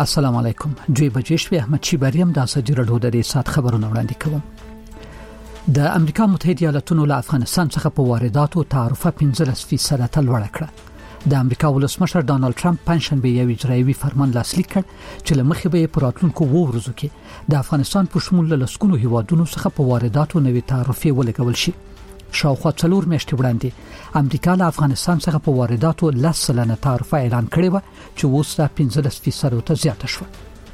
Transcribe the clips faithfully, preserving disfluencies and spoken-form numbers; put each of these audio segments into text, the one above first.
السلام علیکم. دوی بجېشوي احمد شیباریم د اساجي رډو د دې سات خبرونه وړاندې کوم. د امریکا متحده ایالاتونو له افغانستان څخه په وارداتو تعرفه پنځلس فیصد ته لوړه کړه. د امریکا ولسمشر ډانلډ ټرمپ پنځشنبه یو اجرایوي فرمان لاسلیک کړ چې له مخې به په راتلونکو وو ورځو کې د افغانستان په شمول له لسګونو هیوادونو څخه په وارداتو نوې تعرفې ولګول شي. شاوخوا څلور میاشتې وړاندې امریکا له افغانستان څخه په وارداتو لس سلنه تعرفه اعلان کړې و چې اوس دا پنځلس فیصد ته زیاته شوه.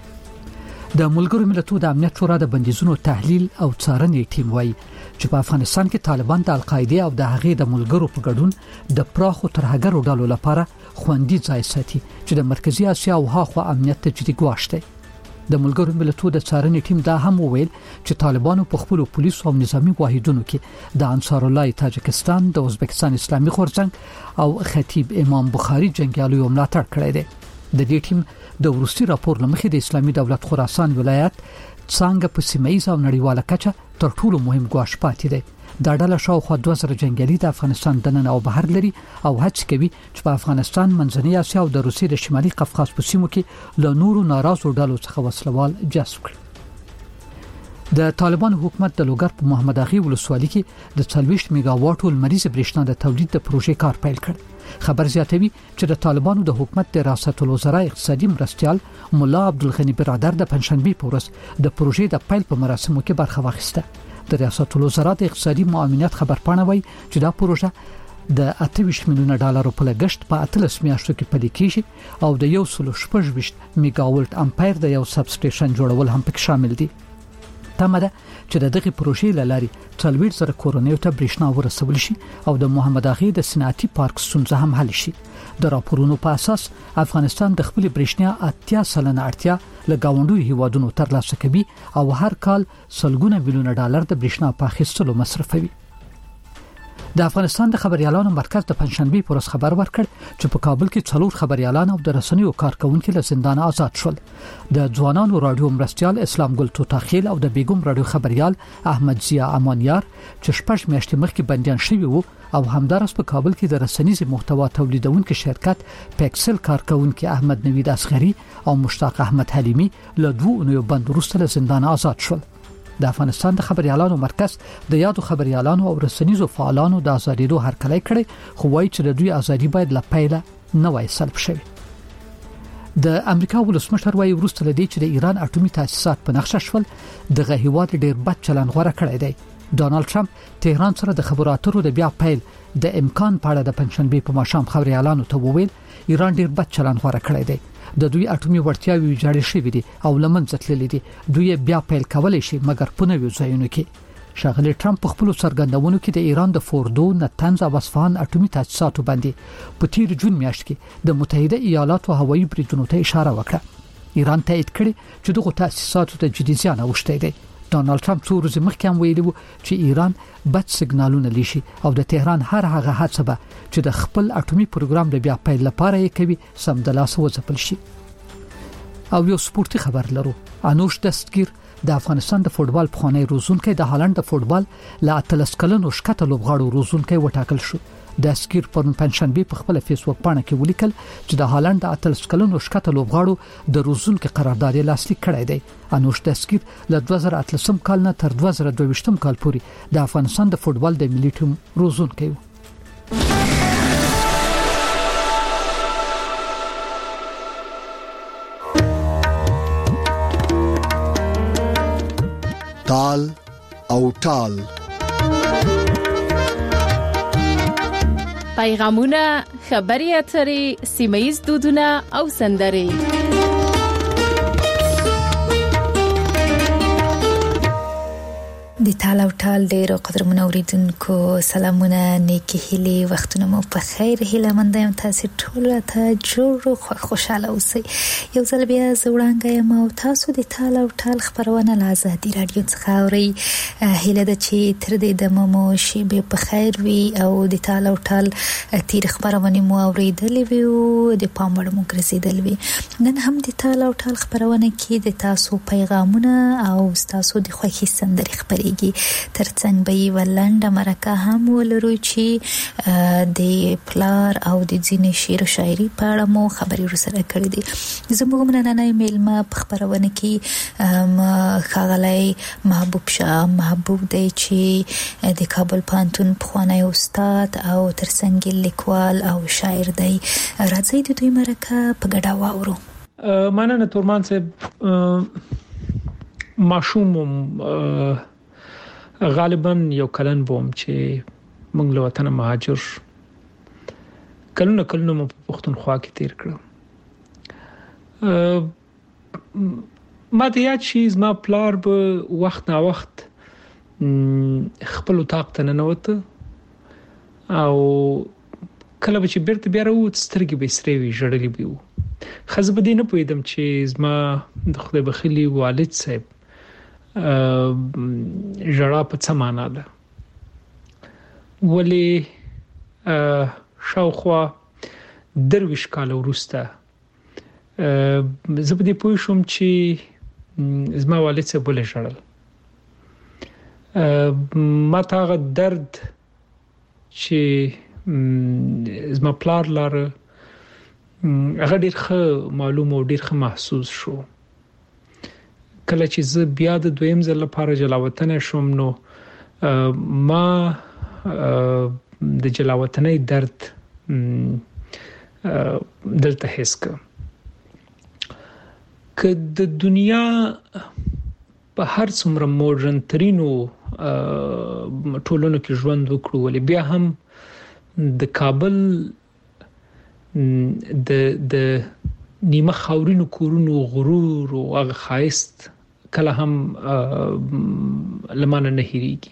د ملګرو ملتونو د امنیت شورا د بندیزونو تحلیل او څارنې ټیم وایي چې په افغانستان کې طالبان د القاعده او د هغې د ملګرو په ګډون د پراخو ترهګرو ډلو لپاره خوندي ځای ساتي چې د مرکزی اسیا او هاخوا امنیت ته جدي ګواښ دی. د ملګرو ملتونو د څارنې ټیم دا هم وویل چې طالبانو په خپل پولیسو او نظامی واحدونو کې د انصار الله تاجکستان، د ازبکستان اسلامي غورځنګ او خطیب امام بخاری جنگیالیو ملاتړ کړی دی. د دې ټیم د وروستي راپور لمخې د اسلامي دولت خراسان ولایت څنګه په سیمایي او نړیواله کچه تر ټولو مهم ګواښ پاتې دی. دا ډله شاوخوا دوه زره جنگیالي د افغانستان دننه او بهر لري او هڅه کوي چې په افغانستان، منځنۍ اسیا او د روسیې د شمالي قفقاز په سیمو کې له نورو ناراضو ډلو څخه وسلوال جذب کړي. د طالبان حکومت د لوګر په محمد اغي ولسوالۍ کې د څلوېښت میگا واټو لمریز برېښنا د تولید د پروژې کار پیل کړ. خبر زیاتوي چې د طالبانو د حکومت د ریاست الوزرا اقتصادي مرستيال مولا عبدالغنی برادر د پنځشنبه په ورځ د پروژې د پیل په مراسمو کې برخه واخیسته. د ریاست الوزرا د اقتصادي معاونت خبرپاڼه وایي چې دا پروژه د اته ویشت میلیونه ډالرو په لګښت په اتلس میاشتو کې پلي کیږي او د یو سل شپږ ویشت میگا ولټ امپیر د یو سب سټیشن جوړول هم پکې شامل دي. تمه ده چې د دغه پروژې لاري څلوېښت زره کورونیو ته برېښنا ورسول شي او د محمد اغي د صنعتي پارک ستونزه هم حل شي. د راپورونو په اساس افغانستان د خپل برېښنا اتیا سلنه اړتیا له گاونډي هیوادونو ترلاسه کوي او هر کال سلګونه میلیونه ډالر د برېښنا په اخیستلو مصرفوي. د افغانستان د خبريالانو مرکز د پنځشنبه پر ورځ خبر ورکړ چې په کابل کې څلور خبريالان او د رسنیو کارکونکو له زندان آزاد شول. د ځوانانو رادیو مرستيال اسلام ګل توتاخیل او د بیګم رادیو خبريال احمد ضیا امانیار چې شپږ میاشتې مخکې بندیان شوی وو او همدارس په کابل کې د رسنیز محتوا تولیدونکو شرکت پیکسل کارکونکو احمد نوید اصغری او مشتاق احمد حلیمی له دوه اونیو بند وروسته له زندان آزاد شول. د افغانستان د خبريالانو مرکز د یادو خبريالانو او رسنیزو فعالانو د ازادېدو هرکلی کړي، خو وایي چې د دوی ازادي باید له پیله نه وای سلب شي. د امریکا ولسمشر وایي وروسته لدی چې د ایران اټومي تاسیسات په نقشه شول دغه هیواد ډیر بد چلند غوړه کړی دی. ډانلډ ټرمپ تهران سره د خبرو اترو د بیا پیل د امکان په اړه د پنځشنبه په ماښام خبريالانو ته وویل ایران ډیر بد چلند غوړه کړی دی. د دوی اټومي وړتیاوې جوړې شوې دي او لمنځه تللې دي. دوی بیا پیل کولای شي مګر په نویو ځایونو کې. ښاغلی ټرمپ په خپل څرګندونو کې د ایران د فوردو، نتنز او اصفهان اټومي تاسیساتو باندې په تیر جون میاشت کې د متحده ایالاتو هوایي بریدونو ته اشاره وکړه. ایران تایید کړي چې دغه تاسیساتو ته جدي زیان اوښتی دی. ډانلډ ټرمپ څو ورځې مخکې هم ویلي و چې ایران بد سیګنالونه لیشي او د تهران هر هغه هڅه به چې د خپل اټومي پروګرام د بیا پیل لپاره یې کوي سمدلاسه وځپل شي. او یو سپورتي خبر لرو. انوش دستگیر د افغانستان د فوتبال پخوانی روزونکي د هالند د فوتبال لا اتلس کلنو شکته لوبغاړو روزونکي وټاکل شو. دستگیر پر پنځشنبه په خپل فیسبوک باندې کې ولیکل چې د هالند د اتلس کلنو شکته لوبغاړو د روزونکي قرارداد لاسلیک کړی دی. انوش دستگیر له دوه زره اتلسم کال نه تر دوه زره دوه ویشتم کال پورې د افغانستان د فوتبال د ملي ټیم روزونکي و. تال او ټال پیغامونه، خبري اترې، سیمایي دودونه او سندرې. د تال او ټال ډیرو قدرمنو اوریدونکو سلامونه، نیکی هیلې، وختونه مو په خیر. هیله مند یم تاسو ټول ته جوړ او خوشاله اوسئ. یو ځل بیا زوړانګه یم او تاسو د تال او ټال خبرونه له آزادي رادیو څخه اورئ. هیله ده چې تر دې دمه مو شي به په خیر وي او د تال او ټال تیر خبرونه مو اوریدلې وي او د پام وړ مو ګرځیدل وي. نن هم د تال او ټال خبرونه کې د تاسو پیغامونه او تاسو د خوښي سندرې خبرېږي. کیږي ترڅنګ به یې ولنډه مرکه هم ولرو چې د پلار او د ځینې شعر او شاعري په اړه مو خبرې سره کړې دي. زموږ نننۍ میلمه په خبرونه کې ښاغلی محبوب شاه محبوب دی چې د کابل پوهنتون پخوانی استاد او ترڅنګ لیکوال او شاعر دی. راځي د دوی مرکه په ګډه واورو. مننه تورمان صاحب. ماشوم غالبا یو کلن بوم چې موږ له وطن مهاجر کلونه کلونه په پښتونخوا کې تیر کړم. ما ته یاد شي زما پلار به وخت نا وخت خپل طاقت نه نوته او کله چې بیرته بیا راووت سترګې به سرې وي ژړلې به وو. خزه به دې نه پوهیدم چې زما د خدای بخیلی والد صاحب ژړا په څه معنا ده. ولی شاوخوا درویش کال وروسته زه په دې پوه شوم چې زما والد صاحب ولې ژړل. ما ته هغه درد چې زما پلار لاره هغه ډیر ښه معلوم او ډیر ښه محسوس شو. کله چې زه بیا د دویم ځل لپاره جلاوطن شوم نو ما د جلاوطنۍ درد دلته حس کړ. که د دنیا په هر څومره ماډرن ترینو ټولنو کې ژوند وکړو ولې بیا هم د کابل د د نیمه خاورینو کورونو غرور او هغه خایست کله هم لمانه نه هېریږي.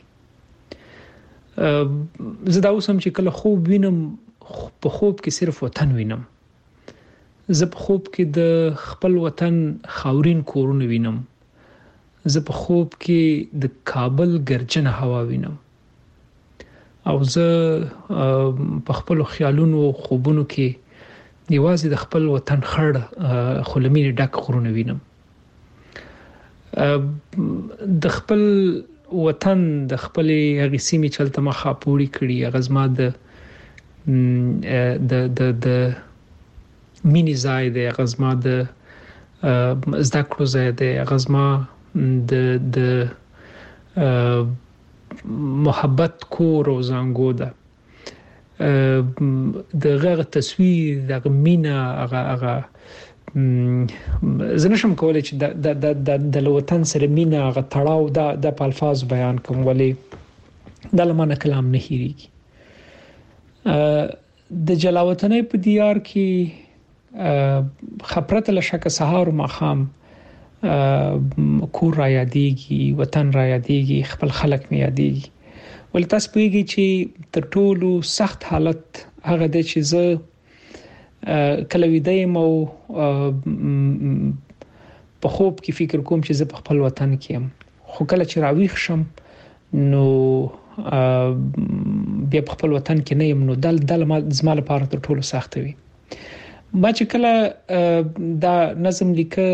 زه دا اوس هم چې کله خوب وینم په خوب کې صرف وطن وینم. زه په خوب کې د خپل وطن خاورین کورونه وینم. زه په خوب کې د کابل ګرجنه هوا وینم او زه په خپل خیالونو او خوبونو کې یوازې د خپل وطن خړ خلمینې ډک غرونه وینم. د خپل وطن د خپل هغه سیمې چلته مخه پوری کړی غزما د د د د مینی ځای د غزما د زده کړو ځای د غزما د د محبت کور او زنګو ده. د غږ تصویر د مینا هغه هغه زه نشم کولای چې د د د د وطن سره مینا هغه تړاو د د الفاظ بیان کوم ولې د لمانه کلام نه هېریږي. د جلاوطنۍ په دیار کې خبرت له شک سهار او ماخام کور را یادېږي وطن را یادېږي خپل خلک می یادېږي. ول تاسو پیږي چې تر ټولو سخت حالت هغه د چې زه کله ویدای مو په خوب کې فکر کوم چې زه په خپل وطن کې یم خو کله چې راویښ شم نو بیا په خپل وطن کې نه یم نو دل دل زما لپاره تر ټولو سخت وي. ما چې کله دا نظم لیکه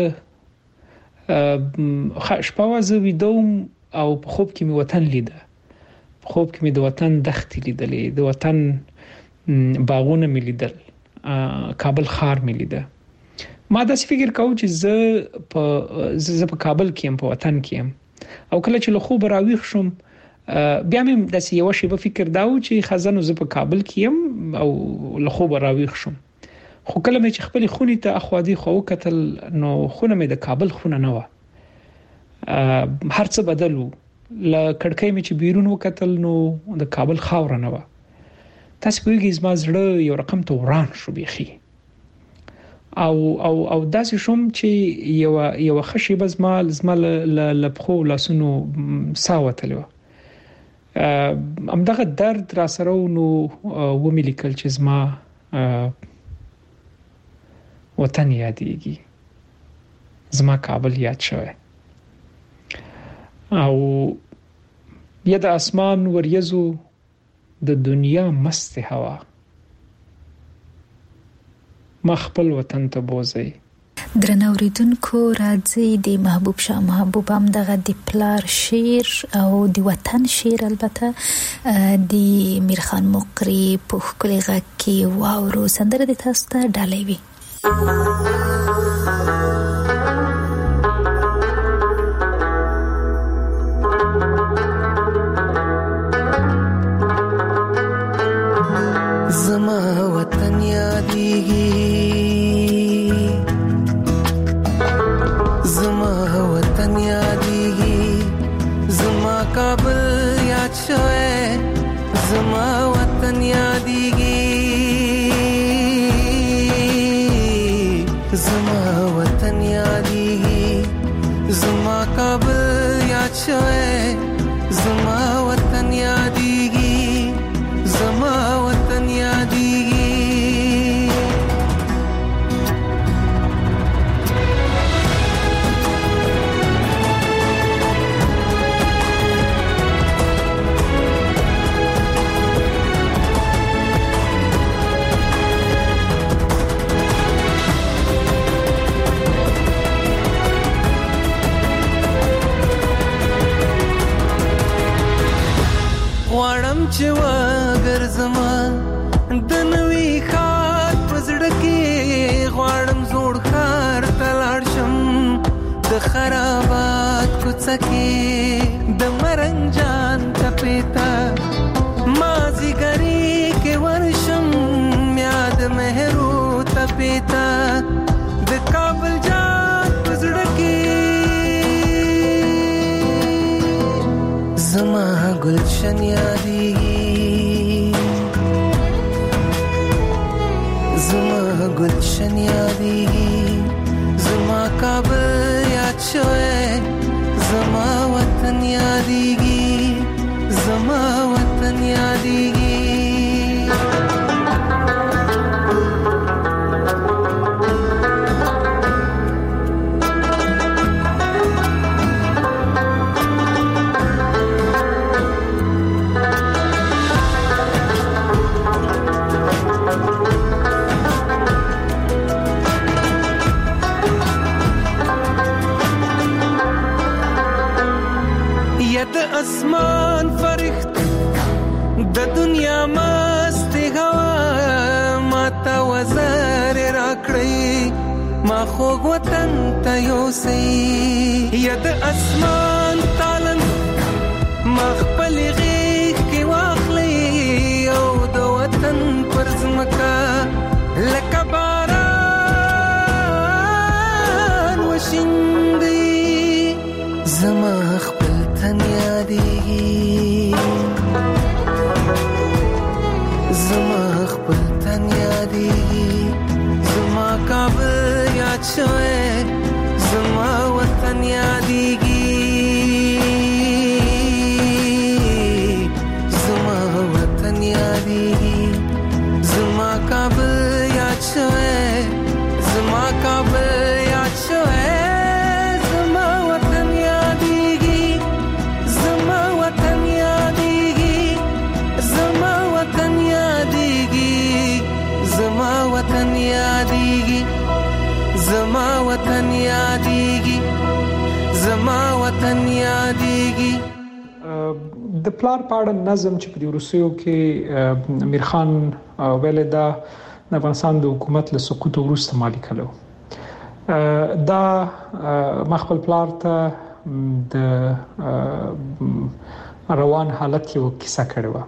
شپه زه ویدوم او په خوب کې می وطن لیده. په خوب کې می د وطن دښتې لیدلې د وطن باغونه می لیدل کابل ښار می لیده. ما دا فکر کوم چې زه په زه په کابل کې یم په وطن کې یم او کله چې له خوب راویښ شم بیا مې د یو شی په فکر داو چې خزانو زه په کابل کې یم او له خوب راویښ شم خو کله مې چې خپل خونې ته اخوادي خو کتل نو خونه مې د کابل خونه نه و. هر څه بدلو ل کړکۍ مې چې بیرون وکتل نو د کابل خاور نه و. تاسو کوی زما زړه یو رقم ته وران شو بيخي او او او داسې شوم چې یو یو خشي بزما زما ل لبخو لاسونو ساوتلو ام دغه درد را سره نو و مې لیکل چې زما وطن یادېږي زما کابل یاد شوی او یا د اسمان وریځو د دنیا مست هوا ما خپل وطن ته بوزي. درنوریدونکو راځي د محبوب شاه محبوب هم دغه د پلار شعر او د وطن شعر البته د میرخان مقری په ښکلي غږ کې واورو. سندره د تاسو ته ډالۍ وي. زما وطن یادېږي، زما وطن یادېږي، زما کابل یاد شوی، زما وطن یادېږي، زما وطن یادېږي، زما کابل یاد شوی، زما وطن یادېږي، زما وطن یادېږي. غواړم چې وګرځم د نوي ښار په زړه کې، غواړم زوړ ښار ته لاړ شم د خرابات کوڅه کې، د مرنګ جان تپې ته مازیګري کې ورشم، یاد مهرو تپې ته د کابل جان په زړه کې. زما گلشن یادېږي، زما گلشن یادېږي، زما کابل یاد شوی، زما وطن یادېږي، زما وطن یادېږي. د اسمان فرښت د دنیا مست هوا، ماته وزر راکړی ما خوږ وطن ته یوسئ، یا د اسمان تالن ما خپل غېږ کې واخلئ، او د وطن پر ځمکه لکه باران وشیندئ. زما خپل تن یادېږي، زما خپل تن یادېږي، زما کابل یاد شوی، زما وطن یادېږي، زما وطن یادېږي، زما کابل یاد شوی، زما کابل یاد شوی، زما وطن یادېږي، زما وطن یادېږي، زما وطن یادېږي، زما وطن یادېږي، زما وطن یادېږي، زما وطن یادېږي. د پلار په اړه نظم چې په روسیو کې میرخان ویل دا د افغانستان د حکومت له سقوط وروسته مالی کړو. دا مخبل پلار ته د روان حالت یو کیسه کړې و.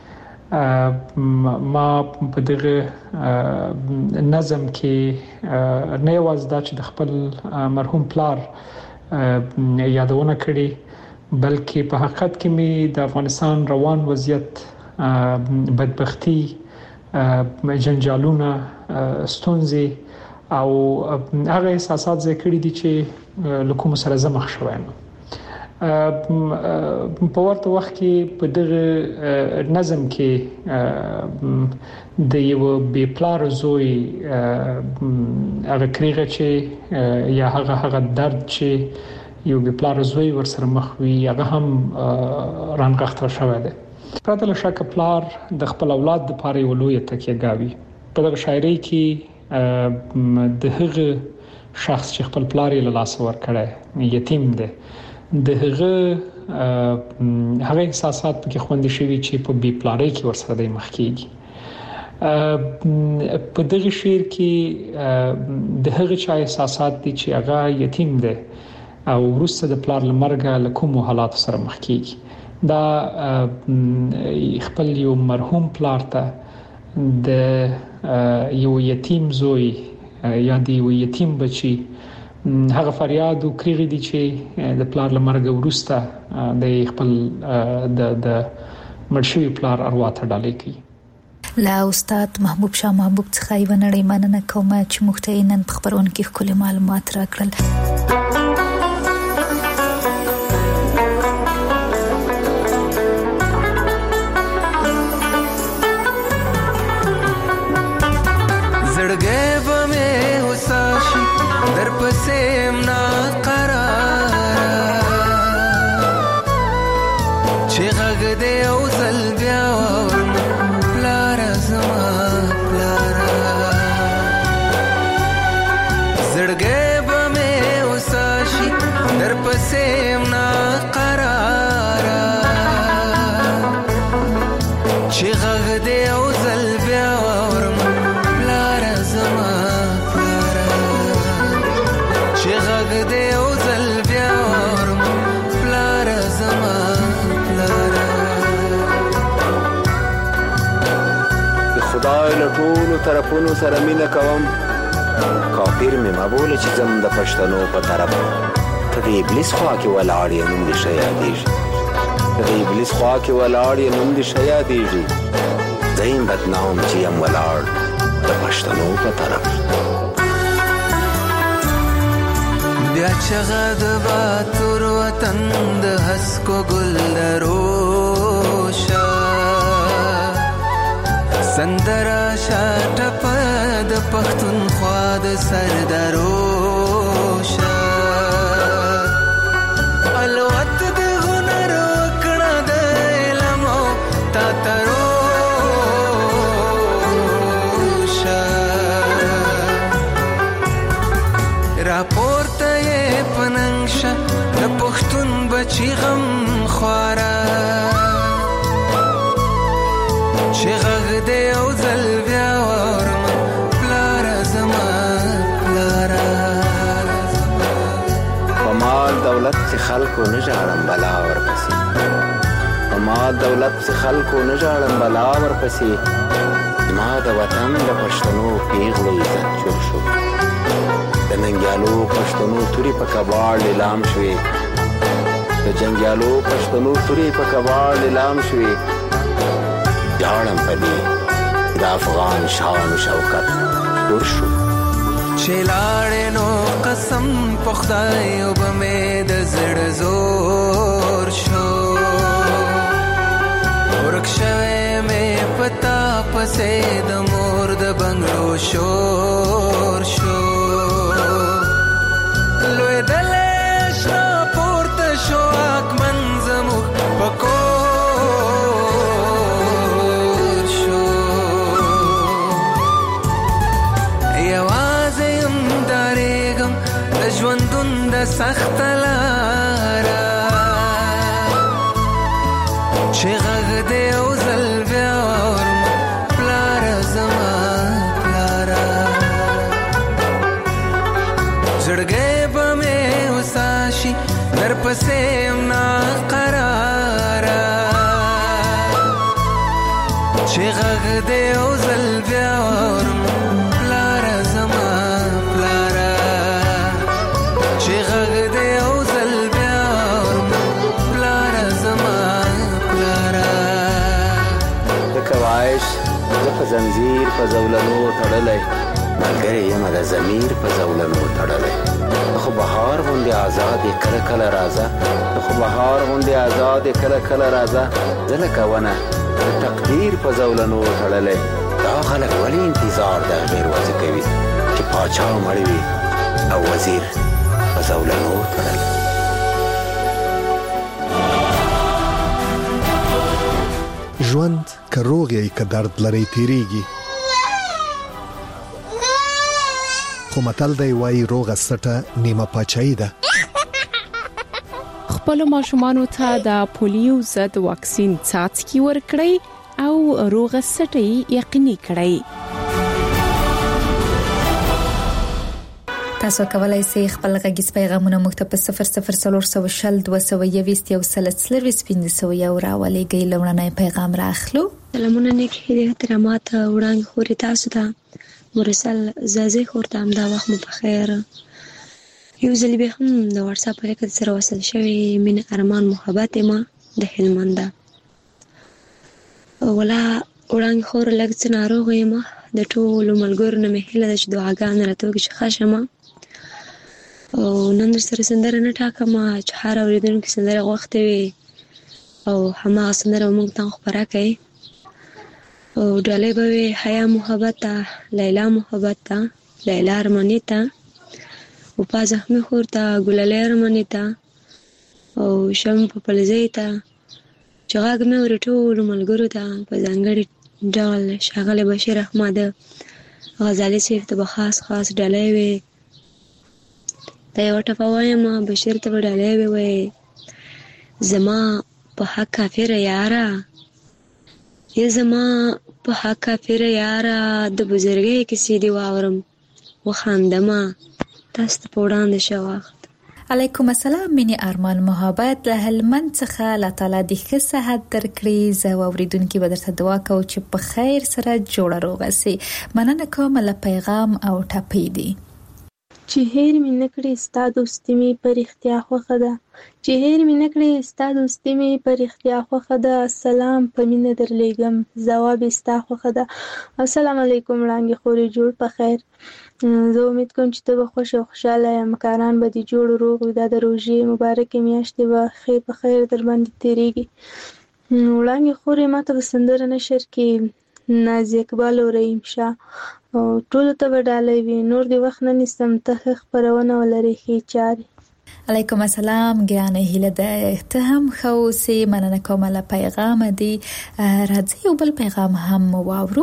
ما په دغه نظم کې نه یوازې دا چې د خپل مرحوم پلار یادونه کړې، بلکې په حقیقت کې مې د افغانستان روان وضعیت، بدبختی، جنجالونه، ستونزې او هغه احساسات ذکر دي چې لکه سره زمخ شوم. په ورته وخت کې په دغه نظم کې د یو بي پلار زوی هغه کریغه چې یا هغه هغه درد چې یو بي پلار زوی ورسره مخ وي هغه هم رانغښتل شوی دی. پرته له شک پلار د خپل اولاد د پاره یو لوی تکیه گاوي. په دغه شاعرۍ کې د هغه شخص چې خپل پلار یې له لاس ور کړی یتیم دی د هغه هغه احساسات پکې خوندې شوی چې په بي پلارۍ کې ورسره د مخ کېږي په دغه شعر کې د هغه چا احساسات دي چې هغه یتیم دی او وروسته د پلار لمرګ له کوم حالات سره مخ کېږي دا خپل یو مرحوم پلار ته د یو یتیم زوی یا د یو یتیم بچي هغه فریاد او کریغې دي چې د پلار لمرګ وروسته د خپل د د مرشوي پلار اروا ته ډالې کوي. لا استاد محبوب شاه محبوب څخه یې ونړې مننه کوم چې موږ ته نن په خبرونه کې خپل معلومات راکړل. زړګې به مې وساشي در پسې نا قرار چې غږ دې او زل بیا ورم پلار زما پلار زړګې به مې وساشي در پسې نا قرار چې غږ دې او زل بیا ورم زما پلار چې غږ دې او زل بیا ورم پلار زما پلار خدای له ټولو طرفونو سره مینه کوم کافر مې مبوله چې زم د پښتنو په طرف ته د ابلیس خوا کې ولاړ یې نوم دې ښه یادېږي ته د ابلیس خوا کې ولاړ یې نوم دې ښه یادېږي زه یم بدنام چې یم ولاړ د پښتنو په طرف بیا چغه د باتور وطن د هسکو ګل دروشا سندرا شاټه په د پښتون خوا د سردروشا الوت د هنر وکړه د علم تا ترو راپورته یې پننګشه د پښتون بچی غم خواره چې غږ دې او زل بیا ورم پلار زما پلار په مال دولت چې خلکو نه ژاړم بلا ورپسې په مال دولت چې خلکو نه ژاړم بلا ورپسې ما د وطن د پښتنو پیغلو عزت جوړ شو د ننګیالو پښتنو توري په کباړ لیلام شوې د جنګیالو پښتنو توري په کباړ لیلام شوې جاړم په دې د افغان شان او شوکت ډور شو چې لاړې نو قسم په خدای او به مې د زړه زور شو ورک شوی مې پتا پسې د مور د بنګړو شور شو لوی دلش را پورته شو اکمن زموږ پکور شو یوازې یم ډارېږم د ژوندون د سخت لاره چې غږ دې او زل بیا ورم پلار زما پلار زړګې به مې وساشي در پسې یم ناقرار چې غږ دې او زل بیا ورم پلار زما پلار چې غږ دې او زل بیا ورم پلار زما پلار لکه وایش زه په زنځیر په زولنو تړلی ملګری یم د ضمیر په زولنو تړلی خو بهار غوندې آزاد یې کله کله راځه خو بهار غوندې آزاد یې کله کله راځه زه لکه ونه د تقدیر په زولنو تړلی دا خلک ولې انتظار د غیر وضع کوي چې پاچا مړ وي او وزیر په زولنو تړلی ژوند که روغ یې که درد لري تیریږي خو متل دی وای روغه سټه نیمه پاچاهي ده. خپل ماشومان ته د پولیو ضد واکسین څاڅکي ورکړئ او روغه سټي یقیني کړئ. تاسو کولای شئ خپل غږیز پیغامونه موږ ته په صفر صفر صفر صفر شل دوه سوه یوویشت یو سل څلوېښت پنځه سوه یو راولېږئ. لومړنی پیغام راخلو. سلامونه نیک هیله احترامات وړاندې خوري تاسو ته مرسل زازي خورته هم دا وخت مو په خیر. یو ځل به هم د واتس اپ لکه سره وصل شوی مين ارمان محبت ما د هلمند ولا وړاندې خور لږ څه ناروغ یم. د ټولو ملګرو نه مې هیله ده چې دعاګانې راته وکړي چې ښه شم. او نن سره سندره نه ټاکم چې هر اورېدونکي سندره غوښتې وي او هماغه سندره موږ ته خپره کړي. او ډالۍ به وي حیا محبت ته، لیلا محبت ته، لیلا ارماني ته، او پا زخمي خور ته، ګلالۍ ارماني ته او شم په پلزۍ ته چې غږ مې اوري ټولو ملګرو ته په ځانګړي ډول ښاغلی بشیر احمد غزالي صاحب ته به خاص خاص ډالۍ وي. دا یوه ټپه وایم بشیر ته به ډالۍ وي وایي زما په حق کافره یاره، یا زما په حق کافره یاره، د بزرګۍ کیسې دې واورم وخاندمه تاسو ته په وړاندې شه وخت. علیکم السلام مینی ارمان محبت له هلمند څخه. الله تعالی دې ښه صحت درکړي. زه اوریدونکو به درته دعا کوم چې په خیر سره جوړه روغه سي. مننه کوم له پیغام او ټپې دی. چې هیر مې نکړې ستا دوستي مې په رښتیا خوښه ده، چې هیر مې نکړې ستا دوستي مې په رښتیا خوښه ده. السلام په مینه درلېږم ځواب یې ستا خوښه ده. السلام علیکم وړانګې خورې جوړ په خیر. زه امید کوم چې ته به خوښ او خوشحاله یې، مکاران به دې جوړ روغ وي. دا د روژې مبارکې میاشتې به ښې په خیر در باندې تېرېږي. وړانګې خورې ما ته به سندره نشر کې نازي اقبال او رحیم شاه او ټولو ته به ډالۍ وي. نور دې وخت نه نیسم، ته ښه خپرونه ولرې ښې چارې. علیکم السلام ګرانه هیله ده ته هم ښه اوسې. مننه کوم له پیغام دی. راځي یو بل پیغام هم واورو.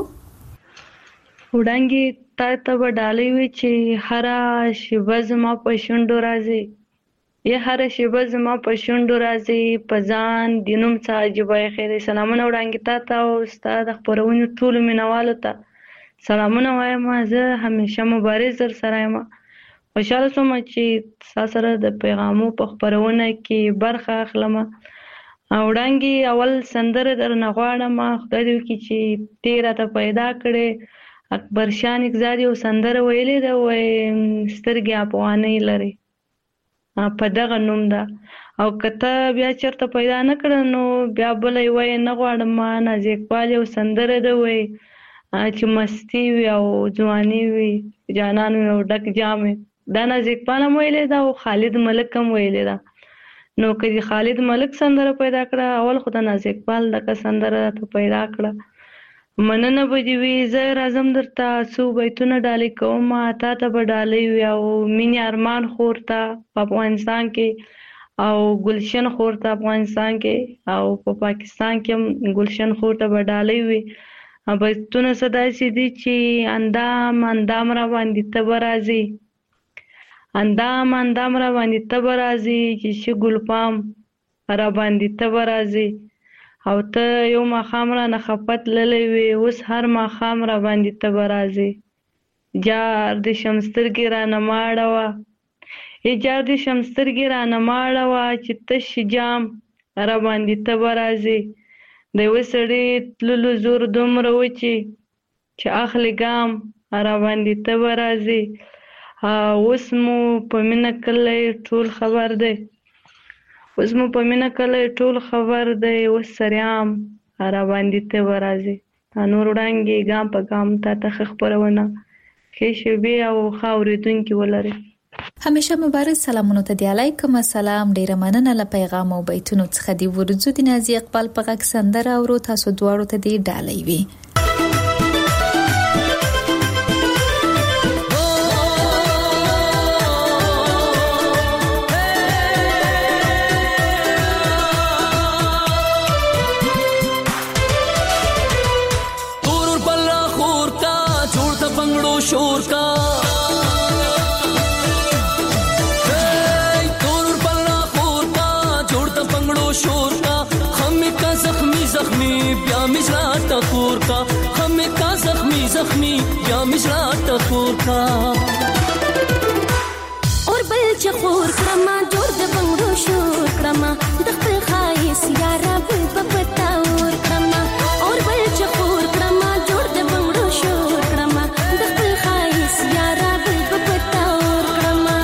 وړانګې تا ته به ډالۍ وي چې هره شیبه زما په شونډو راځي، یا هره شیبه زما په شونډو راځي، په ځان د نوم څه عجیبه خیر. سلامونه وړانګې تا ته او ستا د خپرونې ټولو مینوالو ته سلامونه وایم. زه همیشه مبارز در سره یم. خوشحاله شوم چې ستا سره د پیغامو په خپرونه کې برخه اخلم. وړانګې اول سندره درنه غواړم، خدای دې وکړي چې ته راته پیدا کړې. اکبر شاه نګزار یو سندره ویلې ده، وایي سترګې افغانۍ لري، په دغه نوم ده. او که ته بیا چېرته پیدا نه کړه نو بیا بله یې وایي نه غواړم. نازي اقبال یو سندره ده، وایي چې مستی وي او ځواني وي، جانان وي او ډک جام وي. دا نازي اقبال هم ویلې ده او خالد ملک هم ویلې ده. نو که دې خالد ملک سندره پیدا کړه، اول خو د نازي اقبال دغه سندره ته پیدا کړه. مننه به دې وي. زه راځم درته څو بیتونه ډالۍ کوم، تا ته به ډالۍ وي او مینې ارمان خور ته په افغانستان کې او ګلشن خور ته افغانستان کې او په پا پاکستان کې هم ګلشن خور ته به ډالۍ وي. بیتونه څه داسې دي چې اندام اندام را باندې ته به راځي، اندام اندام را باندې ته به راځي، چې شي ګلپام را باندې ته به راځي. او ته یو ماښام را نه خفت للی وي، اوس هر ماښام را باندې ته به راځي. جار د شمسترګې را نه ماړوه، ای جار د شمسترګې را نه ماړوه، چې تش جام را باندې ته به راځي. د یوه سړي تللو زور دومره و چې چې اخلي ګام را باندې ته به راځي. اوس مو په مینه کلی ټول خبر دی، اوس مو په مینه کلی ټول خبر دی، اوس سریام را باندې ته به راځي. نور وړانګې ګام په ګام تا ته ښه خپرونه ښې شېبې او ښه اورېدونکي ولري. همیشه مبارک. سلامونو ته دی. علیکم السلام. ډیره مننه له پیغام او بیتونو څخه دی. ورځو د نازي اقبال په غږ سندره اورو. تاسو دواړو ته دی ډالۍ وي. شور کا بیا مزرا تخور کا ہمیں کا زخمی زخمی بیا مزرا تخور کا اور بل چخور کرما جوړ د بنگړو شور کرما د خپل خایس یارا بل پپتا اور کرما اور بل چخور کرما جوړ د بنگړو شور کرما د خپل خایس یارا بل پپتا اور کرما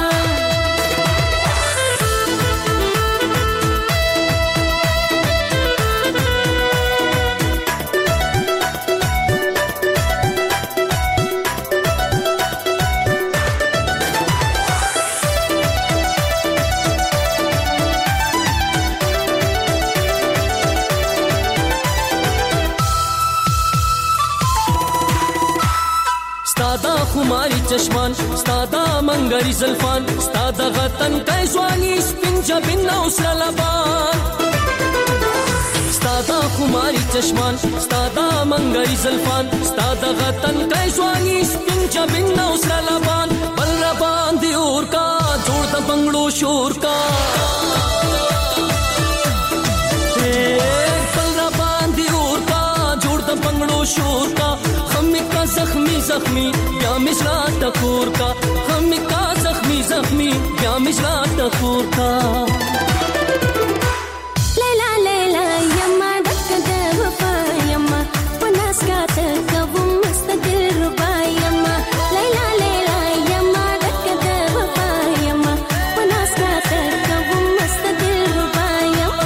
خماری چشمان ستادا منګری زلفان ستادا غتن کای ځواني سپین جبین او سره لبان ستادا خماری چشمان ستادا منګری زلفان ستادا غتن کای ځواني سپین جبین او سره لبان بل ربان دی اور کا جوړ د بنگړو شور کا بل ربان دی اور کا جوړ د بنگړو شور کا ہمیں کا زخمی زخمی بیا مزرا تخور کا ہمیں کا زخمی زخمی بیا مزرا تخور کا لیلا لیلا یما دک د وفا یما پناس کا تکو مستقل ربا یما لیلا لیلا یما دک د وفا یما پناس کا تکو مستقل ربا یما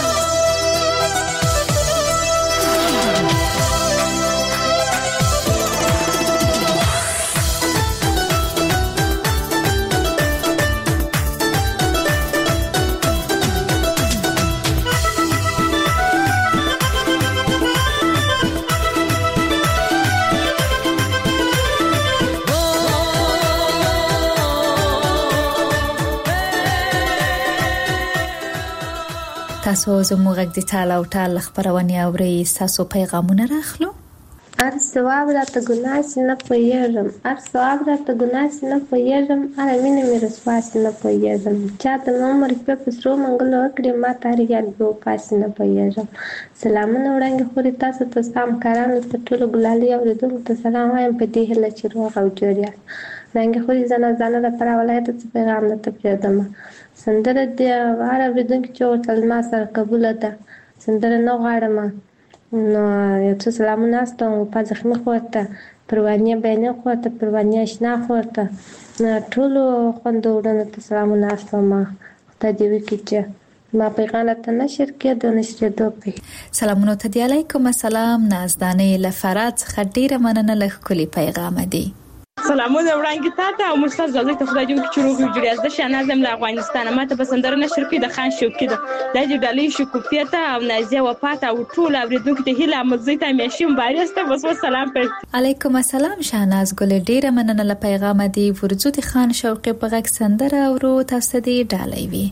تاسو زموږ د تعالی او تعالی خبرونه اوري تاسو پیغامونه راخلو ار ثواب راته ګناه سينه پويږم ار ثواب راته ګناه سينه پويږم ار مين مې رسوا سينه پويږم چا ته عمر په پسرو منګلو کړي ما تاریخ په پاسنه پويږم سلامونه وړاندې خوري تاسو ته سلام کارانو ته ټول ګلالي او دغه ته سلام وایم په دې هله چې روغ او جوړیا رنګ خوري زنه زنه د پر ولایت څخه پیغام ته پیدم سندره د واره ودونکو چې ورته ما سره قبول ده سندره نو غواړم نو یو څه سلامونه ستاسو په ځخمه خوته پروانیه بیان خوته پروانیه آشنا خوته ټول خوندورونه ته سلامونه ستاسو ما ته دی وکړي چې ما پیغام ته نشر کړه د نشر دوپی سلامونه ته دی علیکم السلام نازدانه لفرات خډیره مننه له کلی پیغام دی سلامونه وړاندې تاسو او مستر زړه ته خدای دې چې روغ جوړ یاست د شنازم له افغانستان ماته بسندر نشر کې د خان شوقي ده د دې ډالۍ شکوفیه ته او نازیه وفات او ټول اوریدونکو ته هیله مزه ته مېشم بارسته بس سلام پر علیکم السلام شهناز ګل ډیره مننه له پیغام دی ورزو د خان شوقي په غږ سندره او تاسو دې ډالۍ وی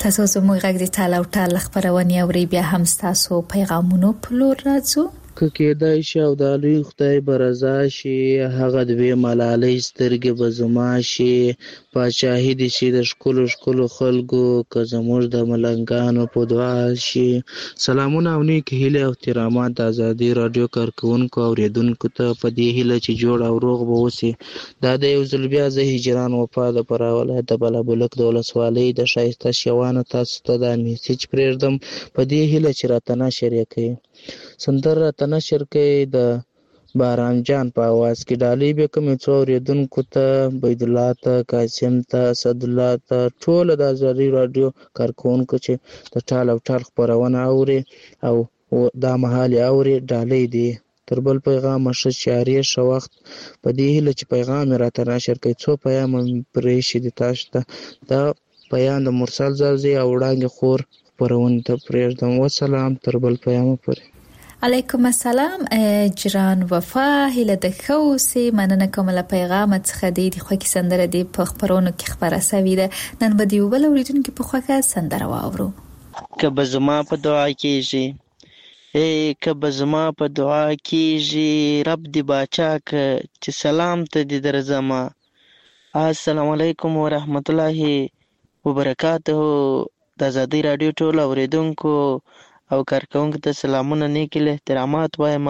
تاسو زموږ غږ د ټال او ټال خبرونه اوري بیا هم تاسو پیغامونو په لور راځو که کېدای شي او د لوی خدای برضا شي هغه د وی ملالۍ سترګې به زما شي پاچاهي دي چې د ښکلو ښکلو خلکو که زموږ د ملنګانو په دعا شي. سلامونه او نیک هیله او احترامات د ازادي رادیو کارکونکو او اوریدونکو ته په دې هیله چې جوړ او روغ به اوسي. دا د یو ځل بیا زه هجران وفا د فراه ولایت د بلابلک د ولسوالۍ د ښایسته شیوانو تاسو ته دا میسج پرېږدم په دې هیله چې راته نشر یې کوي. سندره راته نشر کوي د باران جان په اواز کې. ډالۍ به کومې څو اوریدونکو ته بيدالله ته قاسم ته اسدالله ته ټول د ازادي رادیو کارکونکو چې د ټال او ټال خبرونه اوري او دا مهال اوري ډالۍ دی. تر بل پیغام شه چاري شو وخت په دې هله چې پیغام راته نشر کوي څو پیغام پرې شي د تاسو ته دا پیغام د مرسل زوزي او وړاندې خور خبرونه ته پرېږدم. والسلام تر بل پیغام پورې. علیکم السلام جران وفا هله د خوسي مننه کوم له پیغام څخه دی د خو کې سندره دی په خبرونو کې خبره سوي ده نن به دی وبل اوریدونکو په خوګه سندره واورو. کبه زما په دعا کېږي اے کبه زما په دعا کېږي رب دی باچا ک چې سلام ته دې درځما. السلام علیکم ورحمت الله وبرکاته. د ازادي رادیو ټول اوریدونکو او کارکونکو ته سلامونه نیک احترامات وایم.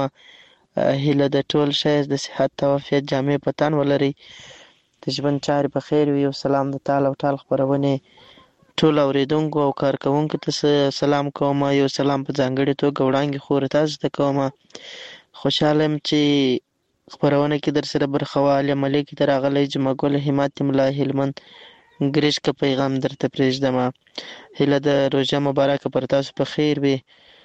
هله د ټول شایز د صحت او عافیت جامع پتان ولري د ژوند چارې په خیر وي. او سلام د تعالی او تعالی خبرونه ټول اوریدونکو او کارکونکو ته سلام کوم. یو سلام په ځانګړي توګه وړاندې خور تاسو ته کوم. خوشاله يم چې خبرونه کې در سره برخواله ملک تر غلې جمعګل همت ملا هلمند ګریش کا پیغام درته پرېږدم. هله د روزه مبارکه پر تاسو په خیر وي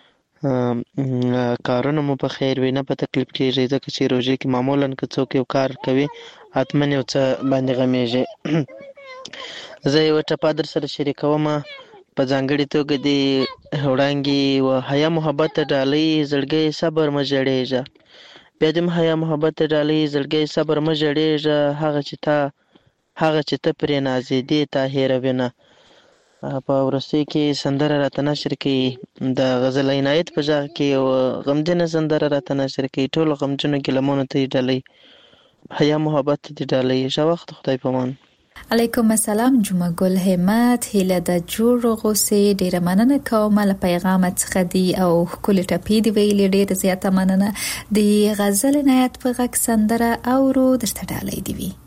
کارونه مو په خیر وي نه په تکلیف کېږي ځکه چې روزه کې معمولا که څوک یو کار کوي اتمن یو څه باندې غمیږي. زه یو ټپه در سره شریکوم په ځانګړي توګه د وړاندې و حیا محبت ډالۍ زړګي صبر مجړېږه بیا د حیا محبت ډالۍ زړګي صبر مجړېږه هغه چې تا هغه چې ته پرې نازې دې تا هېروینه. په ورستۍ کې سندره راته نشر کوي د غزل عنایت په ژغ کې یو غمجنه سندره راته نشر کوي. ټولو غمجنو ګیلمونو ته یې ډالۍ حیا محبت ته دې ډالۍ. ښه وخت خدای پامان. علیکم السلام جمعه ګل همت هله د جوړ غوسه ډیره مننه کوم له پیغام څخه دی او کله ټپی دی ویل ډیره زیاته مننه. د غزل عنایت په غږ سندره اورو درته ډالۍ دی وی.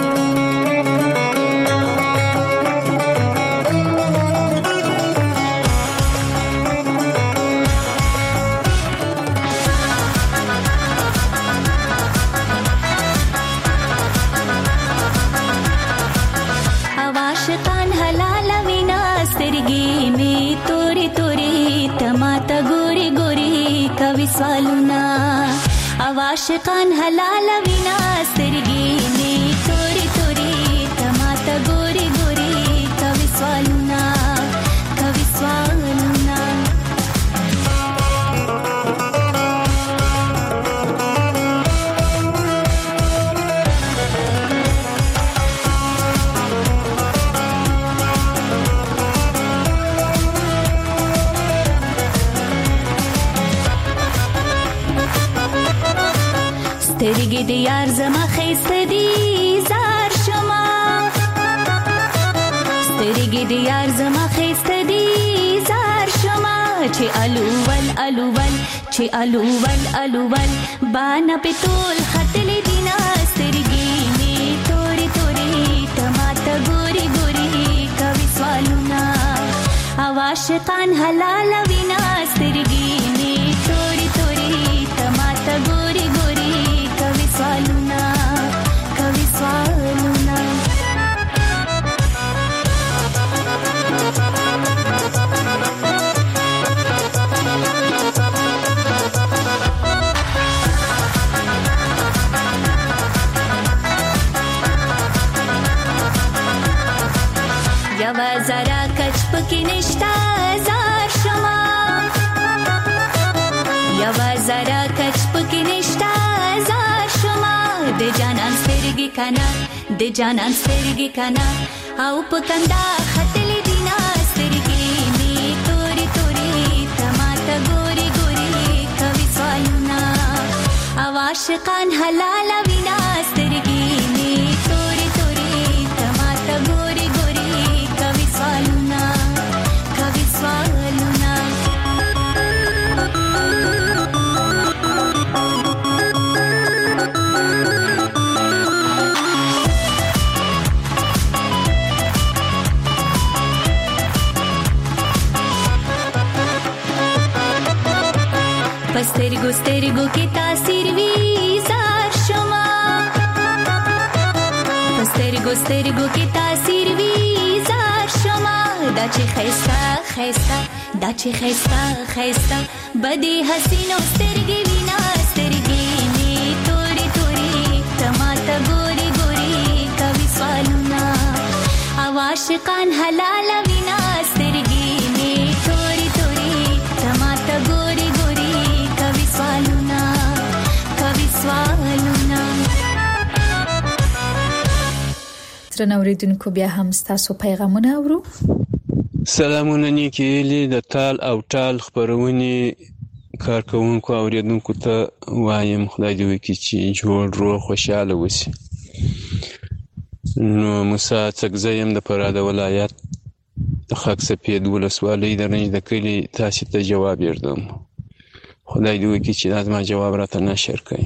عاشقان حلال وینا سترګې می توري توري تماته ګوري ګوري کوي سوالونه کوي سوالونه. سترګې د یار زما خېسته دي زار شما سترګې د یار زما خېسته دي زار شما چې الوول الوول چې الوول الوول باندې په تول خطلې دینا سترګې می توري توري تماته ګوري ګوري کوي سوالونه عاشقان حلال وینا سترګې می توري توري تماته ګوري ګوري کوي سوالونه کوي سوالونه. یوا زرا کچ پکې نشتا زار شما یوا زرا کچ پکې نشتا زار شما د جانان سترګې کنا د جانان سترګې کنا او پکندا خطلې دینا سترګې عاشقان حلال وینا سترګې می توري توري تماته ګوري ګوري کوي سوالونه کوي سوالونه پسترګو سترګو کې تاثیر وی زار شما پسترګو سترګو کې تاثیر وی زار شما دا چې خيستا خيستا دا چې خيستا خيستا بدی حسینو سترګې وینا سترګې می توري توري تماته ګوري ګوري کوي سوالونه عاشقان حلال وینا سترګې می توري توري تماته ګوري سوالونه کوي سوالونه ترنه اوریدونکو بیا هم ستاسو پیغامونه اورو. سلامونه نیکی هیلې د تال او ټال خپرونې کارکوونکو اوریدونکو ته وایم خدای دې وکړي چې جوړ روغ خوشحاله اوسي. نو موسی څکزی یم د فراه د ولایت خاک سپید ولسوالۍ د رنج د کلي تاسې ته جواب یردم. خدای دې وکړي چې دا زما جواب راته نشر کړي.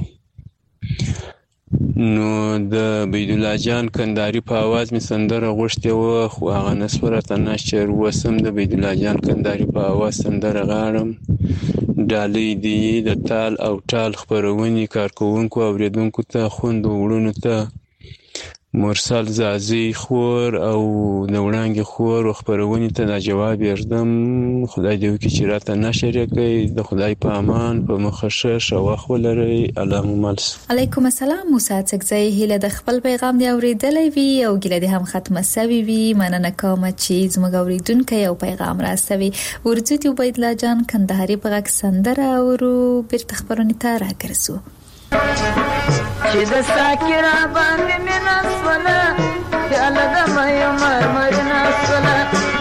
نو د بیدالله جان کندهاري په اواز مې سندره غوښتې وه خو هغه نسوه راته نشر. اوس هم د بیدالله جان کندهاري په اواز سندره غاړم. ډالۍ دې د تال او ټال خپرونې کارکوونکو اورېدونکو ته خویندو وروڼو ته مرسل زازي خور او د وړانګې خور او خپرونې ته دا جواب یردم. خدای دې وکړي چې راته نشر یې کړئ. د خدای په امان په مخه ښه ښه وخت ولرئ. الله مو مل شه. علیکم السلام. موسی څکزی هیله د خپل پیغام دی اورېدلی وي او ګیله دې هم ختمه سوي وي. مننه کوم چې زموږ اورېدونکی یو پیغام راستوي. ورځو دې عبیدالله جان کندهاري په غږ سندره اورو بیرته خپرونې ته راګرځو. چې د ساکرا باندې مینا سوله پیاله د مې مرمر نه سوله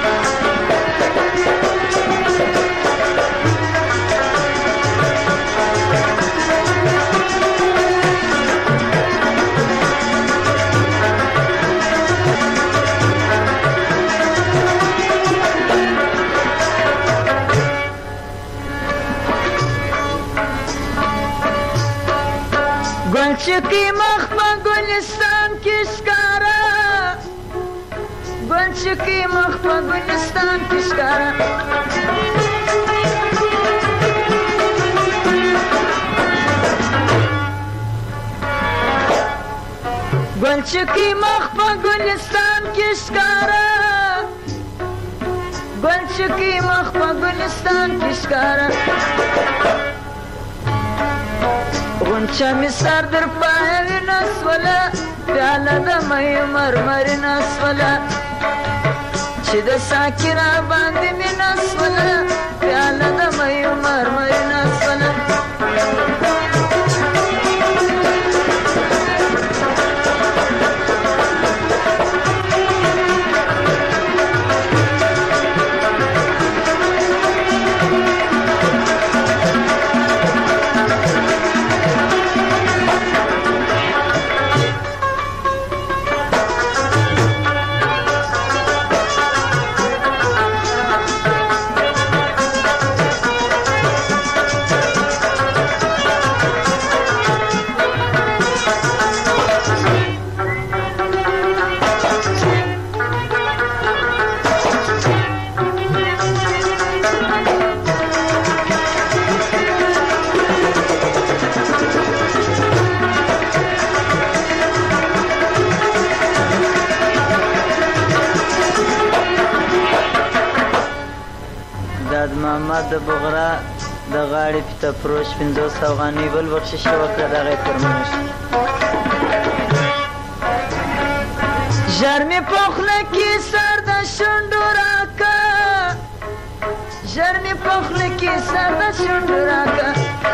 گلچکی مخ په گلستان کې ښکارا گلچکی مخ په گلستان کې ښکارا گلچکی مخ په گلستان کې ښکارا گلچکی مخ په گلستان کې ښکارا غنچه می سر در پاوی نسوله پیاله د مې مرمر نسوله چې د ساکرا باندې می نسوله پیاله د مې مرمر نسوله محمد بغرا د غاړې پته پروش پنځوس افغانۍ بل بخشش وکړه دغه یې فرمایش ژر مې په خوله کې سر د شونډو راکه ژر مې په خوله کې سر د شونډو راکه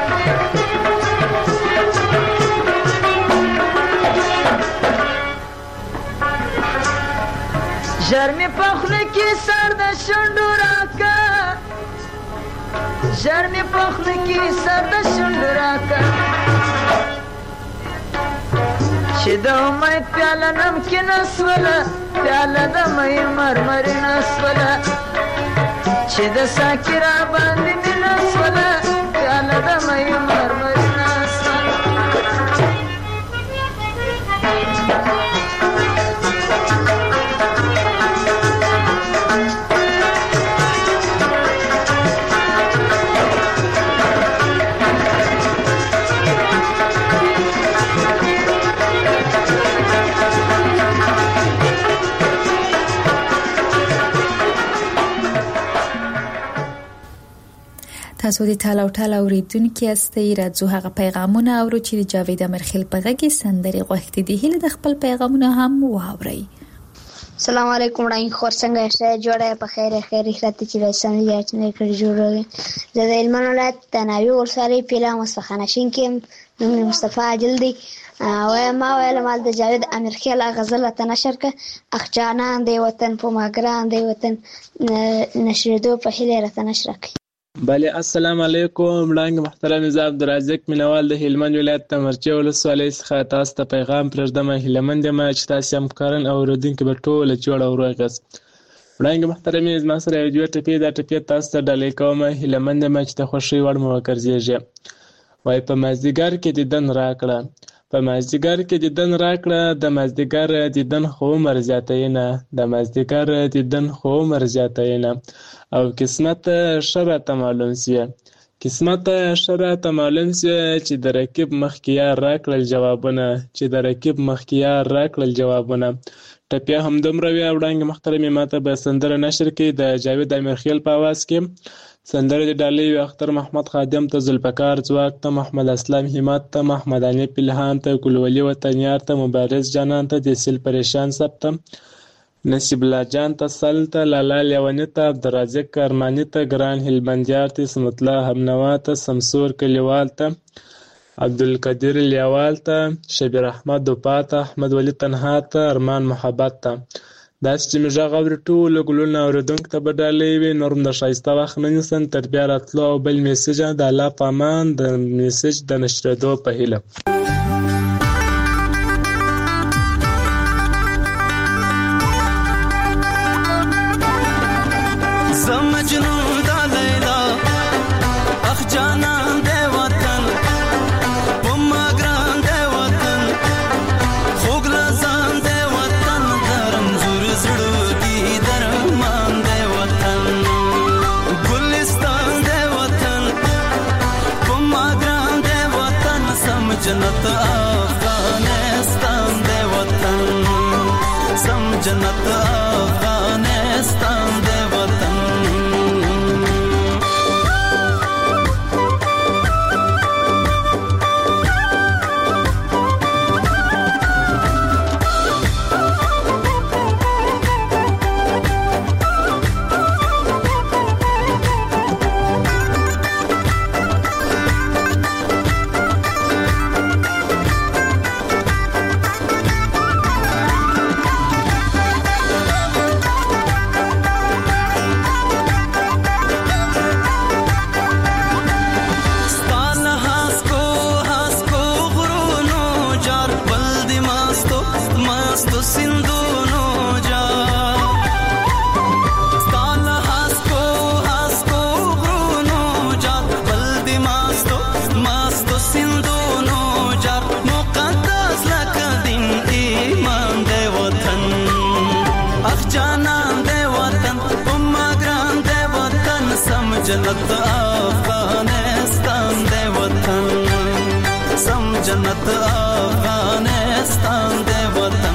ژر مې په خوله کې سر د شونډو راکه ژر مې په خوله کې سر د شونډو راکه چې د امید پیاله نمکین اسوله پیاله د مې مرمرین اسوله چې د ساکي را باندې مین اسوله پیاله د مې مرمرین اسوله تاسو د تاله او تاله اوریدونکو یاستئ. راځو هغه پیغامونه اورو چې د جاوید امرخیل په غږ کې سندري غوښتي دي. هله د خپل پیغامونه هم واورئ. السلام علیکم وړاندې خور څنګه یې جوړه په خیر خیر خاطر چې رسنۍ یاتنه کړی جوړه زه د هلمند ولایت د ناوی ورسره پیلا مصطفی کې نوم مصطفی عادل دی او ما ویل مال د جاوید امرخیل غزل ته نشر ک اخجانان دی وطن په ماګران دی وطن نشریدو په هله راته نشر کړ. بله السلام علیکم وړاندې محترم زه عبدالرزاق مینوال د هلمند ولایت د مرچې ولسوالۍ څخه تاسو ته پیغام پرېږدم. هیلهمند یم چې تاسو همکاران او اورېدونکي به ټوله جوړ او روغ یاست. وړاندې محترم زما سره یو دوه ټپې دا ټپې تاسو ته ډالۍ کوم. هیلهمند یم چې د خوښۍ وړ مو وګرځېږي. وایي په مازدیګر کې دیدن راکړه په مازدیګر کې دیدن راکړه د مازدیګر دیدن خو عمر زیاتوینه د مازدیګر دیدن خو عمر زیاتوینه او قسمت ښه راته معلوم سوی قسمت ښه راته معلوم سوی چې د رقیب مخکې یار راکړل جوابونه چې د رقیب مخکې یار راکړل جوابونه. ټپیا همدومره وي. وړاندې محترمې ماته به سندره نشر کړي د جاوید امیرخیل په اواز کې. سندره د ډالۍ وي اختر محمد خادم ته، ذوالفقار ځواک ته، محمد اسلام همت ته، محمد علي پلهان ته، ګلولي وطنیار ته، مبارز جانان ته، دیسل پریشان سب ته، نصیب الله جان ته، سل ته، لالا لیونی ته، عبدالرزاق ارماني ته، ګران هلمندیار ته، سمت الله همنوا ته، سمسور کلیوال ته، عبدالقدیر لیوال ته، شبیر احمد دوپا ته، احمد ولی تنها ته، ارمان محبت ته. داسې چې مې غږ اوري ټولو ګلونه اورېدونکو ته به ډالۍ وي. نور هم د ښایسته وخت نه نیسم تر بیا راتلو او بل میسج د الله په امان د میسج د نشرېدو په هیله. جنت افغانستان دی وطن سم جنت افغانستان دی وطن جنت افغانستان دی وطن سم جنت افغانستان دی وطن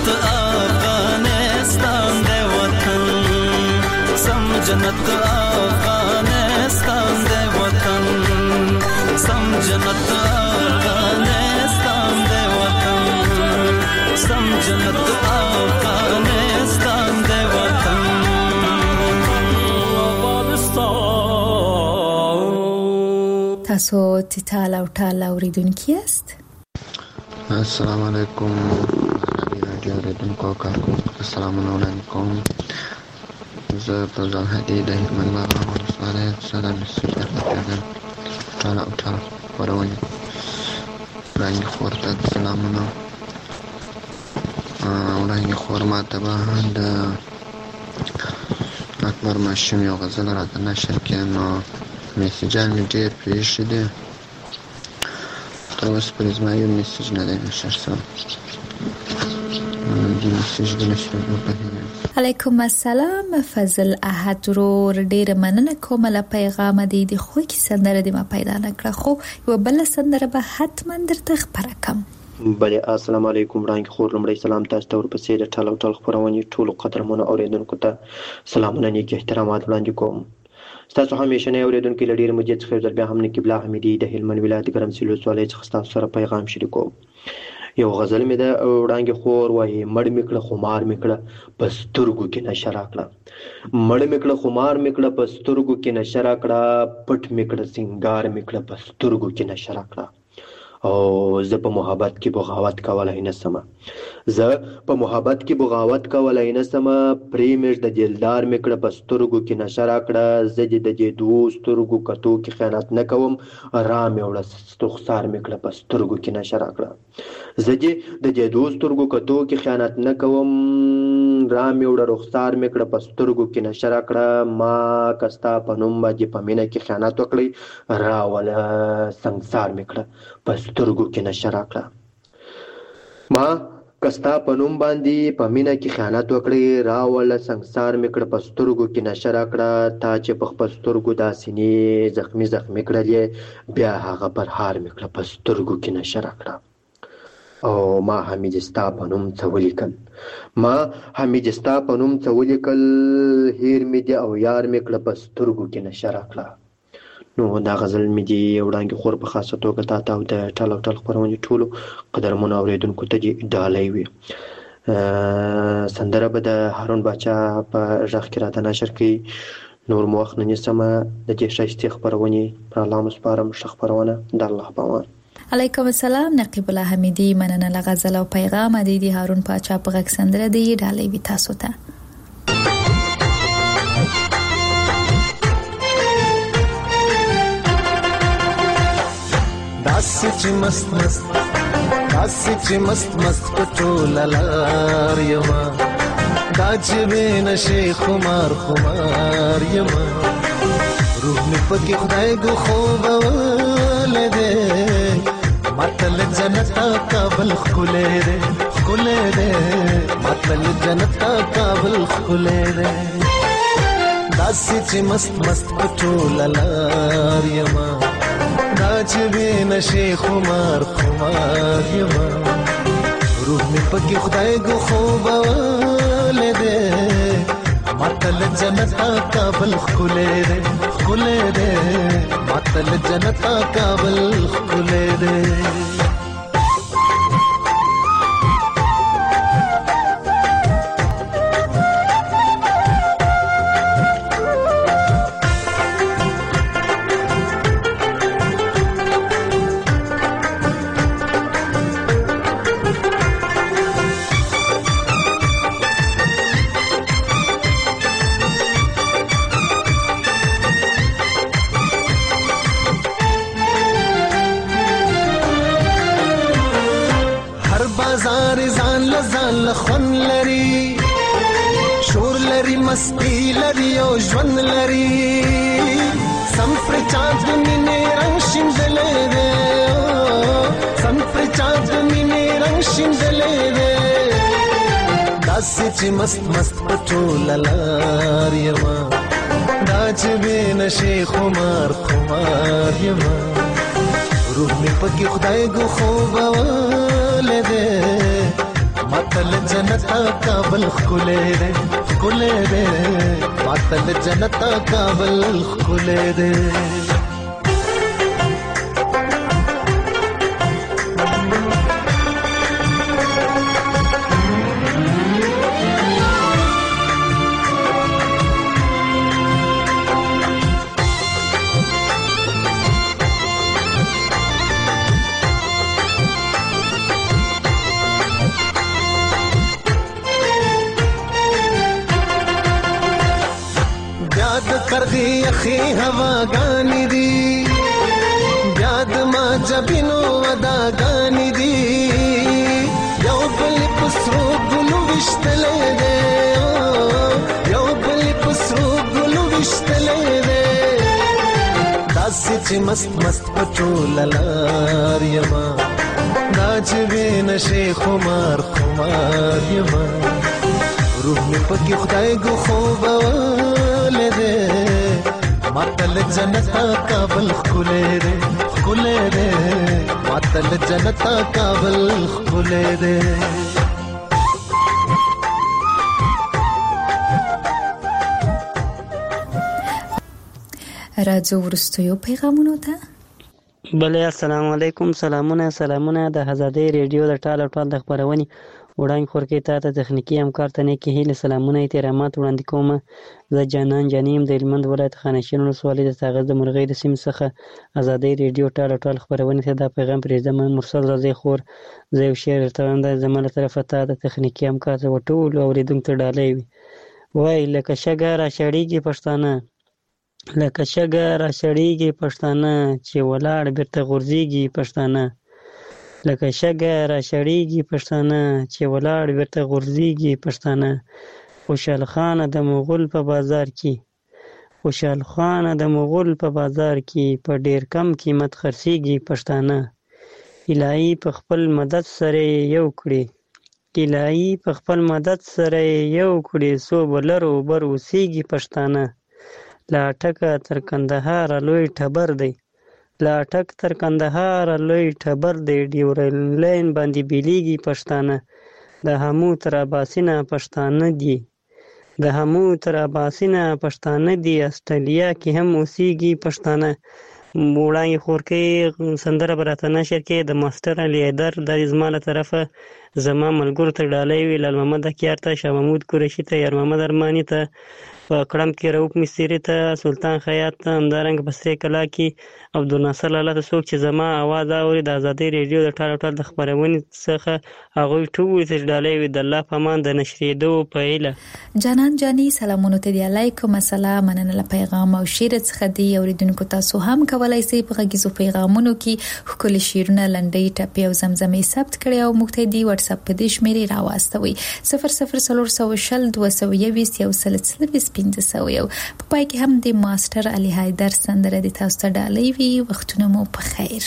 جنت افغانستان دی وطن سم جنت افغانستان دی وطن سم جنت افغانستان دی وطن سم جنت افغانستان دی وطن تاسو تیتال او ټال اوریدونکي یاست. السلام علیکم رادیو اوریدونکو کارکونکو ته سلامونه وړاندې کوم. زه فوزان هدي د هلمند بابا ولسوالۍ صدر مسجد درلودل ټال او ټال خپرونې وړاندې خور ته سلامونه وړاندې خور ماته به د اکبر ماشوم یو غزل راته نشر کړي نو میسیجان مې ډېر پرېښي دي تر اوسه پورې زما یو میسیج نه دی نشر شوی. دې میسیج د نشرېدو په هیله. علیکم السلام فضل احد ورور، ډېره مننه کوم له پیغامه دې د خوږې سندره دې ما پیدا نه کړه خو یوه بله سندره به حتما درته خپره کړم. بله السلام علیکم وړاندې خور لومړی سلام تاسو ته ورپسې د ټال او ټال خپرونې ټولو قدرمنو اورېدونکو ته سلامونه نیک احترامات وړاندې کوم. ستاسو همیشنی اورېدونکي له ډېرې مودې څخه یو ځل بیا هم نقیب الله حمیدي د هلمند ولایت ګرمسیر ولسوالۍ څخه ستاسو سره پیغام شریکوم. یو غزل مې ده وړاندې خور وایي مړ مې کړه خمار مې کړه په سترګو کې نشه راکړه مړ مې کړه خمار مې کړه په سترګو کې نشه راکړه پټ مې کړه سینګار مې کړه په سترګو کې نشه راکړه او زه په محبت کې بغاوت کولای نه سمه زه په محبت کې بغاوت کولای نه سمه پرې مې د دلدار مې کړه په سترګو کې نشه راکړه زه دې د دې دوو سترګو کتو کې خیانت نه کوم را مې وړه رخسار مې کړه په سترګو کې نشه راکړه زه دې د دې دوو سترګو کتو کې خیانت نه کوم را مې وړه رخسار مې کړه په سترګو کې نشه راکړه ما که ستا په نوم باندې په مینه کې خیانت وکړی راوله سنګسار مې کړه په سترګو کې نشه راکړه ما که ستا په نوم باندې په مینه کې خیانت وکړی راوله سنګسار مې کړه په سترګو کې نشه راکړه تا چې په خپل سترګو دا سینې زخمي زخمي کړلې بیا هغه پر هار مې کړه په سترګو کې نشه راکړه او ما حمید ستا په نوم څه ولیکل ما حمید ستا په نوم څه ولیکل هیر مې دي او یار مې کړه په سترګو کې نشه راکړه. نو دا غزل مې دي وړاندې خور په خاصه توګه تا ته او د ټال او ټال خپرونې ټولو قدرمنو اورېدونکو ته دې ډالۍ وي. سندره به د هارون باچا په غږ کې راته نشر کړي. نور مو وخت نه نیسمه د دې ښایستې خپرونې پر الله مو سپارم. ښه خپرونه د الله په امان. علیکم السلام نقیب الله حمیدي، مننه له غزل او پیغام دې د هارون باچا په غږ سندره دې ډالۍ وي تاسو ته. داسې چې مست مست داسې چې مست مست پټول لار یما دا چې بنشي خمار خمار یما روح مې پکې خدای ګو خوب ولده مطل جنت قابل خلې ده خلې ده مطل جنت قابل خلې ده داسې چې مست مست پټول لار یما دا چې بنشي خمار خمار یما روح مې پکې خدای ګو خوب ولده مطل جنت قابل خلې ده خلې ده مطل جنت قابل خلې ده. خون لري شور لري مستی لري او ژوند لري سم پر چاند مینې رنگ شیندلې ده سم پر چاند مینې رنگ شیندلې ده داسې چې مست مست پټول لار یما دا چې بنشي خمار خمار یما روح مې پکې خدای ګو خوب ولده ماتل جنتا کابل خلے دے خلے دے ماتل جنتا کابل خلے دے کرغی اخی ہوا گانی دی یاد ما جبینو ودا گانی دی یو بلی پسرو گلو وشتلے دے یو بلی پسرو گلو وشتلے دے داسی چی مست مست پچو للار یما ناجوی نشی خمار خمار یما روح میں پکی خدای گو خوبا دے ماتل جنتا کابل خلے دے خلے دے ماتل جنتا کابل خلے دے راځو ورستیو پیغامونو ته بله السلام علیکم سلامونه سلامونه د آزادۍ ریډیو د ټاله ټال د خبرونې وړاندې خورکې تا ته تخنیکي همکار ته نیکې هیلې سلامونه احترامات وړاندې کوم زه جانان جانیم د هلمند ولایت خانشین ولسوالۍ د ساغر د مرغۍ د سیمې څخه آزادۍ ریډیو ټاله ټال خپرونې ته دا پیغام پرېږدم مرسل رضی خور زه یو شعر درته وایم دا زما له طرفه تا د تخنیکي همکار ته ټولو اورېدونکو ته ډالۍ وي وایي لکه شګه راچړېږي پښتانه لکه شګه راچړېږي پښتانه چې ولاړ بېرته غورځېږي پښتانه لکه شګه راچړېږي پښتانه چې ولاړ بېرته غورځېږي پښتانه خوشحال خان د مغول په بازار کې خوشحال خان د مغول په بازار کې په ډېر کم قیمت خرڅېږي پښتانه الهي په خپل مدد سره یو کړي الهي په خپل مدد سره یو کړي څو به لر و بر اوسېږي پښتانه له اټکه تر کندهار لوی ټبر دی له اټک تر کندهار لوی ټبر دی ډیورن لاین باندې بیلیږي پښتانه د همو تر اباسینه پښتانه دي د همو تر اباسینه پښتانه دي استرالیا کې هم اوسېږي پښتانه وړاندې خورکې سندره به راته نشر کې د ماسټر علي حیدر دا زما له طرفه زما ملګرو ته ډالۍ وي لال محمد اکیار ته شاه محمود قریشي ته یار محمد ارماني ته په کړم کې رؤف مستری ته سلطان خیاط ته همدارنګه په سرې کلا کې عبدالناصر لاله ته څوک چې زما اواز اوري د آزادۍ ریډیو د ټال ټال د خپرونې څخه هغوی ټول ته ډالۍ وي د الله په امان د نشرېدو په هیله جانان جاني سلامونه ته دی علیکم السلام مننه له پیغام او شعر څخه دی اوریدونکو تاسو هم کولای شئ په غږیزو پیغامونو کې خپل شعرونه لنډۍ ټاپي او زمزمې ثبت کړئ او موږ ته دی واتس اپ په دې شمیرې راواستوي صفر صفر صفر شل دوه سوه یویشت یو سل څلوېښت پنځه سوه یو په پای کې هم د ماسټر علي حیدر سندره د تاسو ته ډالۍ وي وختونه مو په خیر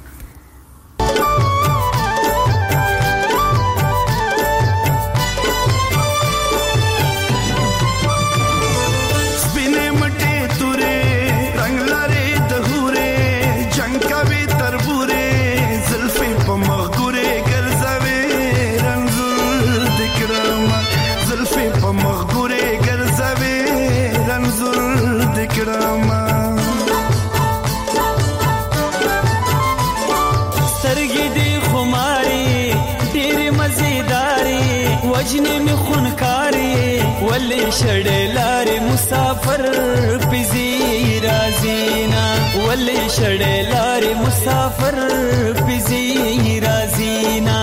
وجنې مې خونکارې ولې شړې لارې مسافر پزي رازینا ولې شړې لارې مسافر پزي رازینا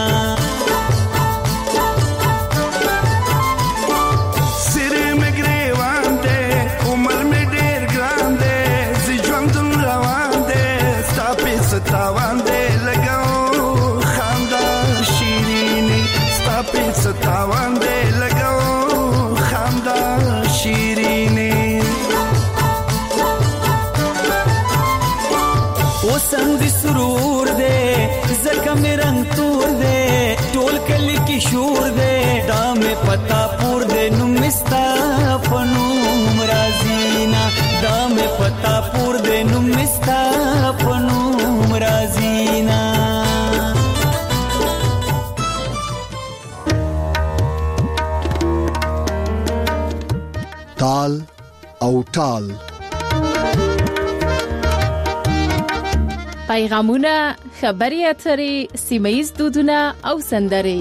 سر مې ګریوان دې عمر مې ډېر ګران دې زه ژوند روان دې ستا په ستاوان دې لګاو خندا شیرینې ستا په ستاوان دې لګاو خندا شیرینې وسم دې سرور دې زکه مې رنگ تور دې ټول کلی کې شور دې دا مې پتا پور دې نو مستا پنوم رازینا دا مې پتا پور دې نو مستا پنوم رازینا او ټال. پیغامونه، خبري اترې، سیمه‌ییز دودونه او سندرې.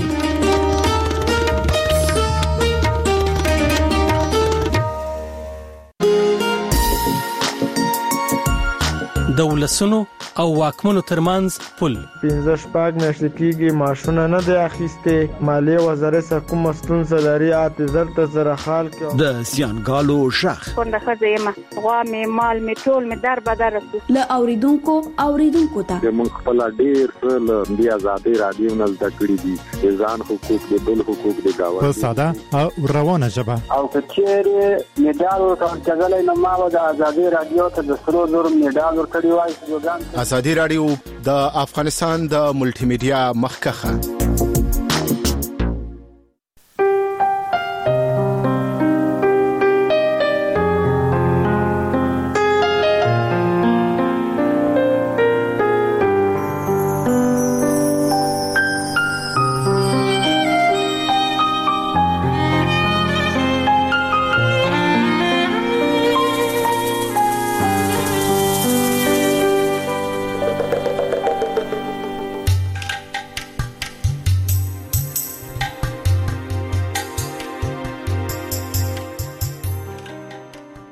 د ولسونو او واکمنو ترمنځ پل. پنځه شپږ میاشتې کېږي ماشونه نه دی اخیستې. مالیې وزارت څخه کومه ستونزه لري اته زر ته زره خال کې د زیانګالو شخ کونډه ښځه یم، غوا مې مال مې ټول مې در بدر رسو. له اوریدونکو اوریدونکو ته موږ خپل ډېر څه له دې آزادۍ رادیو نه زده کړي دي، د ځان حقوق د بل حقوق د گاونډي په ساده او روانه ژبه. او کچېرې میډال ورکړل کېدلای نو ما د آزادۍ رادیو ته د سرو زرو میډال ورکړی وای. ازادي رادیو د افغانستان د ملټي میډیا مخکخه